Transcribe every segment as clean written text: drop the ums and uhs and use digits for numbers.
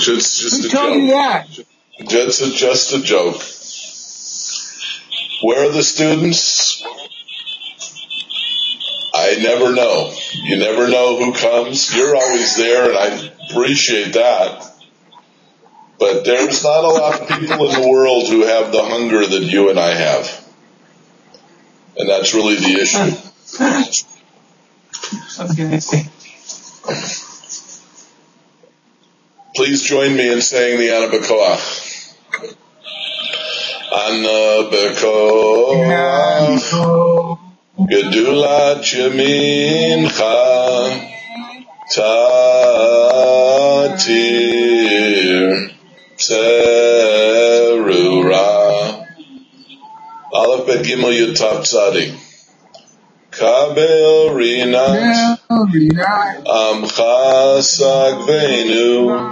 It's just Who a told you joke. that? Just a joke. Where are the students? I never know. You never know who comes. You're always there, and I appreciate that. But there's not a lot of people in the world who have the hunger that you and I have. And that's really the issue. Okay. Please join me in saying the Ana B'Koach. Ana B'Koach, Gedulat Yamincha, Tatir, Terura, Aleph Bet Gimel Yud Tav Tzadik, Kabel Rinat, Amcha Sagvenu,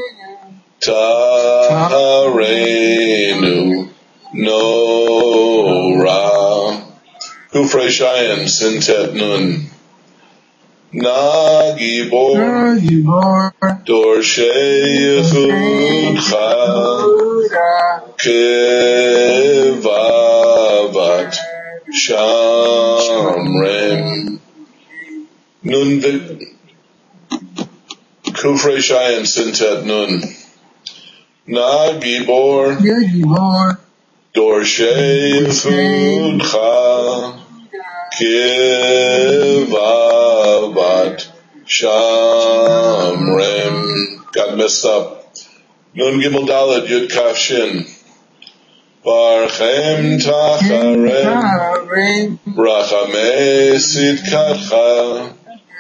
Tahareinu, Nora, Kufrei Shayan, Sintet Nun, Nagibor, Dorshei Yechudcha, Kevavat, Shamrem, Nun, Kufrei Shayan, Sintet Nun, Nagibor, Dorshei Yechudcha, Kivavat Shamrem. Got messed up. Nun Gimel Daled Yud Kaf Shin. Barchem Tacharem Rachamei Sitkatcha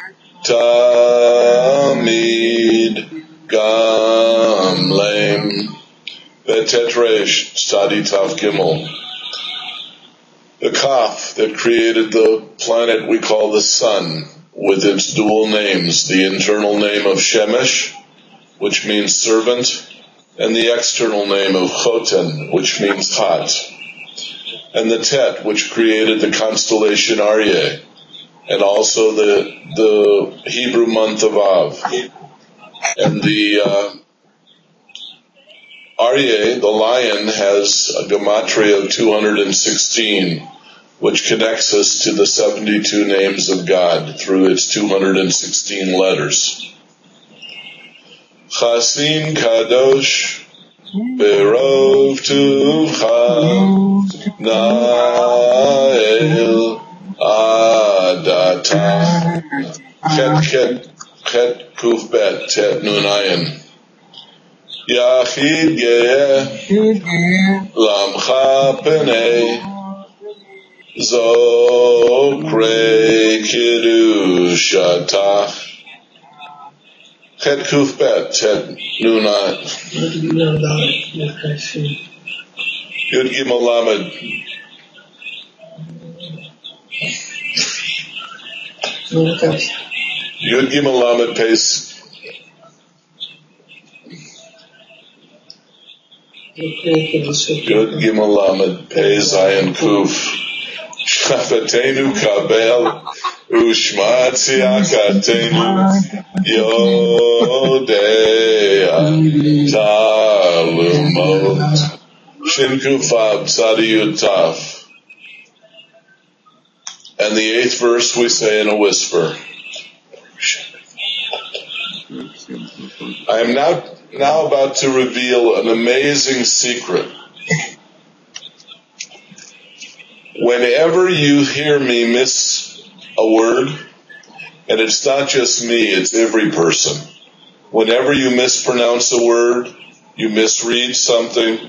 Tamid Gamlem Betetresh Stadi Tav Gimel. The Kaf that created the planet we call the sun, with its dual names, the internal name of Shemesh, which means servant, and the external name of Choten, which means hot, and the Tet, which created the constellation Aryeh, and also the Hebrew month of Av. And the Aryeh, the lion, has a gematria of 216, which connects us to the 72 names of God through its 216 letters. Chasin Kadosh Berov Tuvcha Nael Adatach Chet Kuf Bet Tet Nunayan Yachid Ge'eh Lamcha Penei Zokrei Kiddushatach Chet Kuf Bet Tet Nunayan Yud Gimel Lamed Yud Gimel Lamed Pes Yud Gimel Lamed Pei Zayin Kuf Shafatenu Kabel Ushma Tziakatenu Yodea Talumot Shin Kufab Tzadi Yud Taf. And the 8th verse we say in a whisper. I am now about to reveal an amazing secret. Whenever you hear me miss a word, and it's not just me, it's every person. Whenever you mispronounce a word, you misread something,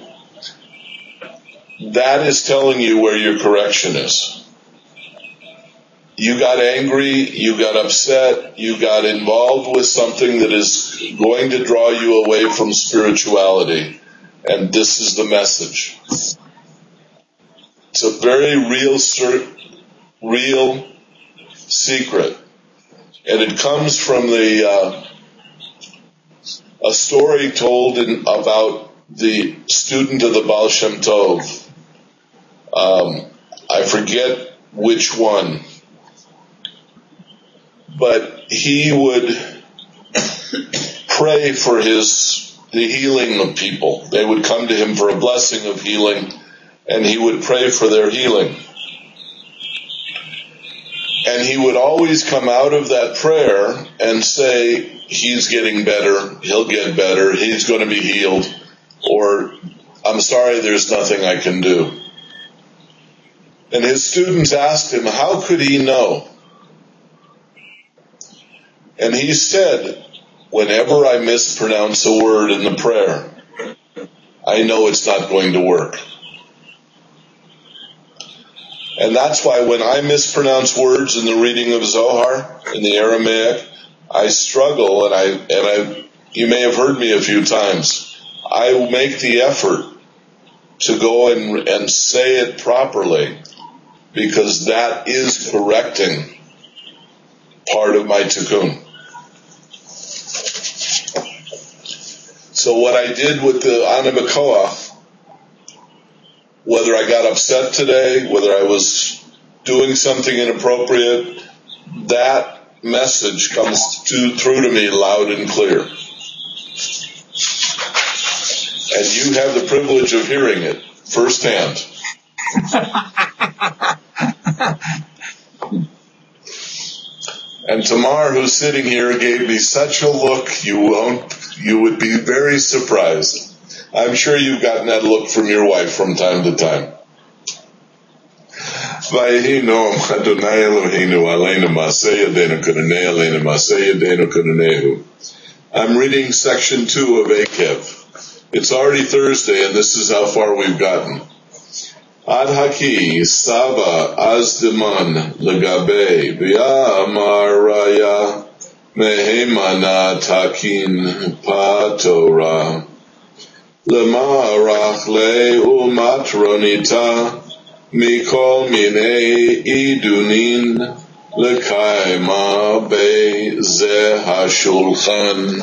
that is telling you where your correction is. You got angry, you got upset, you got involved with something that is going to draw you away from spirituality. And this is the message. It's a very real secret. And it comes from a story told about the student of the Baal Shem Tov. I forget which one. But he would pray for his the healing of people. They would come to him for a blessing of healing, and he would pray for their healing. And he would always come out of that prayer and say, he's getting better, he'll get better, he's going to be healed, or I'm sorry, there's nothing I can do. And his students asked him, how could he know? And he said, whenever I mispronounce a word in the prayer, I know it's not going to work. And that's why when I mispronounce words in the reading of Zohar, in the Aramaic, I struggle, and you may have heard me a few times. I make the effort to go and say it properly, because that is correcting part of my tikkun. So what I did with the Ana B'Koach, whether I got upset today, whether I was doing something inappropriate, that message comes through to me loud and clear. And you have the privilege of hearing it firsthand. And Tamar, who's sitting here, gave me such a look, you would be very surprised. I'm sure you've gotten that look from your wife from time to time. Vayihinu Adonai Eloheinu aleinu ma'aseh yadeinu kodonei aleinu ma'aseh yadeinu kodonehu. I'm reading section 2 of Akev. It's already Thursday, and this is how far we've gotten. Ad haki saba azdiman legabe v'yamar raya mehemana takin patora lemarach le'umatronita mikol minei idunin lekaima be'zeh hashulchan.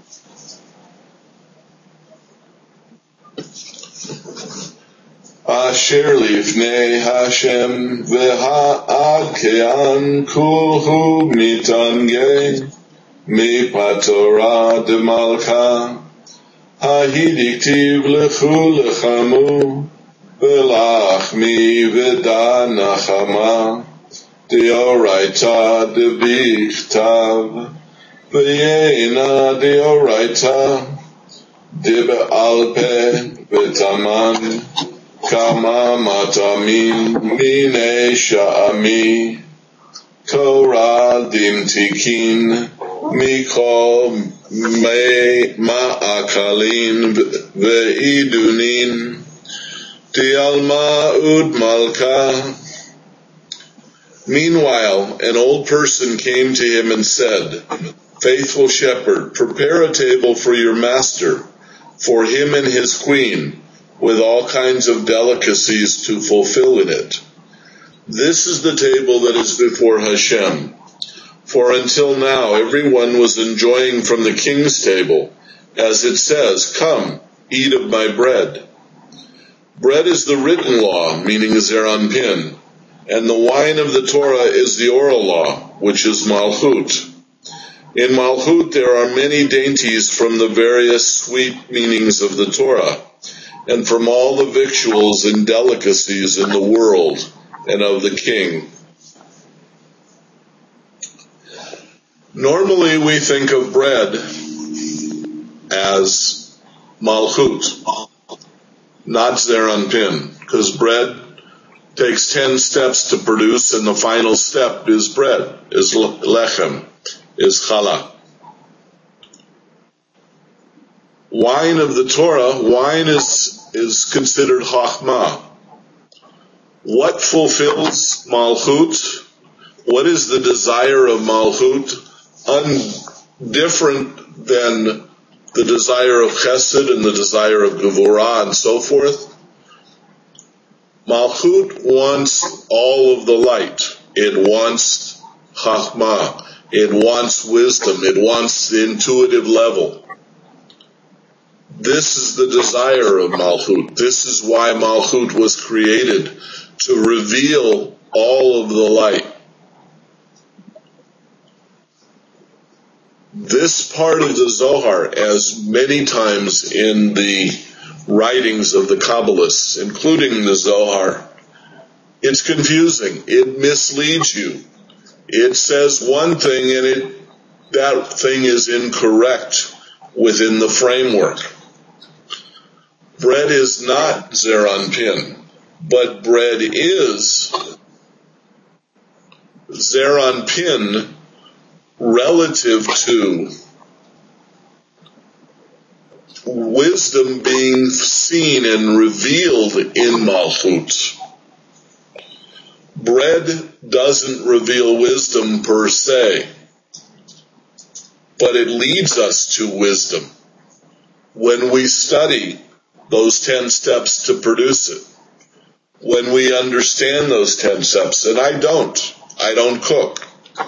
Asher lifnei Hashem v'ha'akean kulhu mitange mipatora de malka ha'hidiktiv lechu lechamu v'lachmi v'danachama deoraita debichtav v'yeina deoraita debe'alpe v'taman Kama matamin mine sha'ami Korah dimtikin Mikol ma'akalin ve'idunin Dialma ud malka. Meanwhile, an old person came to him and said, Faithful shepherd, prepare a table for your master, for him and his queen, with all kinds of delicacies to fulfill in it. This is the table that is before Hashem. For until now everyone was enjoying from the king's table, as it says, Come, eat of my bread. Bread is the written law, meaning Zeran Pin, and the wine of the Torah is the oral law, which is Malchut. In Malchut there are many dainties from the various sweet meanings of the Torah, and from all the victuals and delicacies in the world and of the king. Normally we think of bread as malchut, not zeran pin, because bread takes 10 steps to produce, and the final step is bread, is lechem, is challah. Wine of the Torah, wine is considered chachma. What fulfills malchut? What is the desire of malchut? Different than the desire of chesed and the desire of gevurah and so forth. Malchut wants all of the light. It wants chachma. It wants wisdom. It wants the intuitive level. This is the desire of Malchut. This is why Malchut was created, to reveal all of the light. This part of the Zohar, as many times in the writings of the Kabbalists, including the Zohar, it's confusing. It misleads you. It says one thing and that thing is incorrect within the framework. Bread is not Zeranpin, but bread is Zeranpin relative to wisdom being seen and revealed in Malchut. Bread doesn't reveal wisdom per se, but it leads us to wisdom when we study those 10 steps to produce it. When we understand those 10 steps, and I don't cook.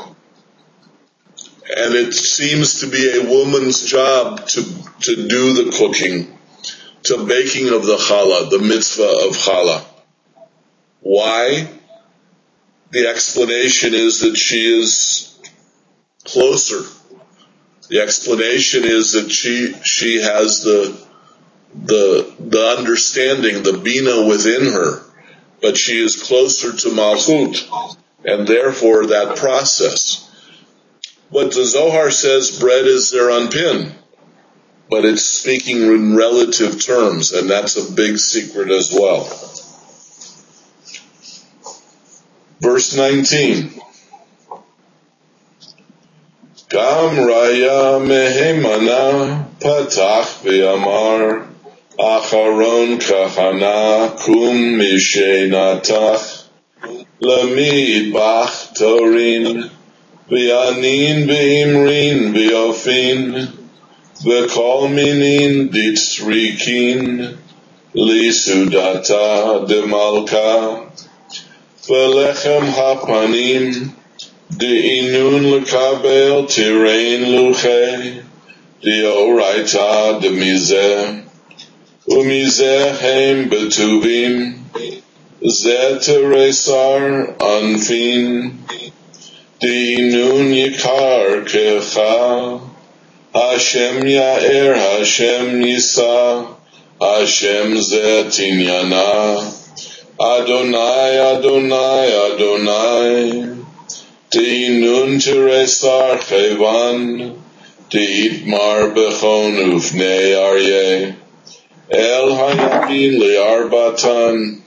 And it seems to be a woman's job to do the cooking, to baking of the challah, the mitzvah of challah. Why? The explanation is that she is closer. The explanation is that she has the understanding, the bina within her, but she is closer to Malchut, and therefore that process. But the Zohar says bread is Zeranpin, but it's speaking in relative terms, and that's a big secret as well. Verse 19. Gam raya mehemana patach ve'amar acharon kahana kum mishenatach lamid bach torin V'yanin v'imrin v'yofin v'kol minin ditzrikin lisudata demalka v'lechem hapanim de'inun l'kabel tirein luche de'oraita demizeh umizeh hem betuvim zeh teresar anfin Dinun yikar kecha, Hashem ya'er, Hashem yisa, Hashem zeh tinyana, Adonai, Adonai, Adonai, Dinun teresar chevan, Deitmar bechon ufnei aryeh, El hayamin li'arbatan,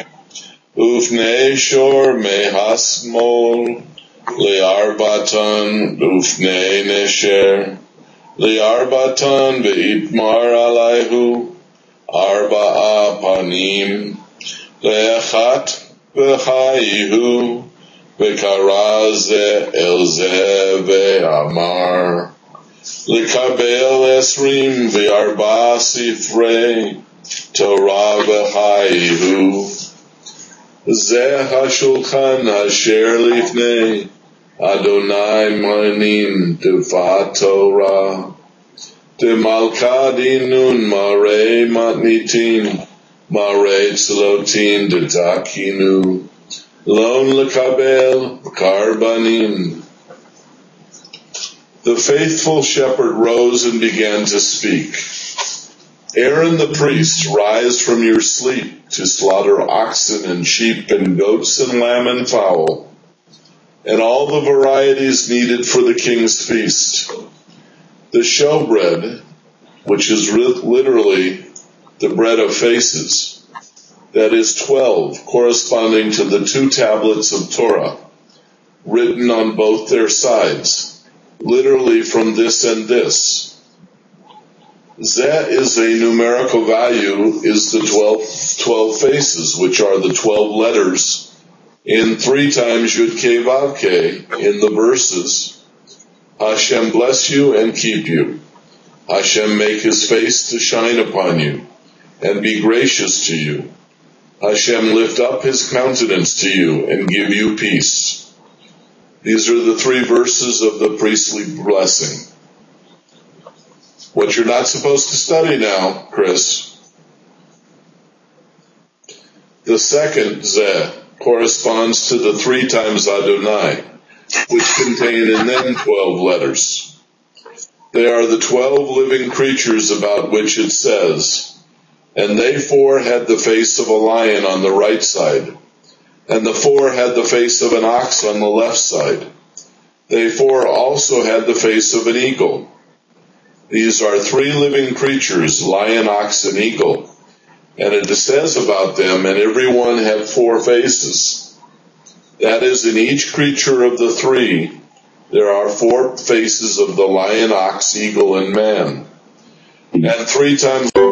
Ufnei shor mehasmol, Li'arbatan ufnei nesher, Li'arbatan ve'itmar alayhu, Arba'a panim, Le'echat v'chayihu, Ve'kara ze el ze ve'amar, Li'kabel esrim ve'arba sifrei, Torah v'chayihu, Zeh hashulchan asher lifnei Adonai manim devat Torah Demalka dinun marei matnitin Marei tzlotin dedakinu Lon lekabel karbanim. The faithful shepherd rose and began to speak. Aaron the priest, rise from your sleep to slaughter oxen and sheep and goats and lamb and fowl, and all the varieties needed for the king's feast. The showbread, which is literally the bread of faces, that is 12, corresponding to the 2 tablets of Torah, written on both their sides, literally from this and this. Zeh is a numerical value, is the 12 faces, which are the 12 letters in 3 times Yud Kei Vav Kei in the verses. Hashem bless you and keep you. Hashem make his face to shine upon you and be gracious to you. Hashem lift up his countenance to you and give you peace. These are the 3 verses of the priestly blessing. What you're not supposed to study now, Chris. The second Zeh corresponds to the 3 times Adonai, which contain in them 12 letters. They are the 12 living creatures about which it says, "And they four had the face of a lion on the right side, and the four had the face of an ox on the left side. They four also had the face of an eagle." These are 3 living creatures, lion, ox, and eagle. And it says about them, "And every one had 4 faces." That is, in each creature of the 3, there are 4 faces of the lion, ox, eagle, and man. And 3 times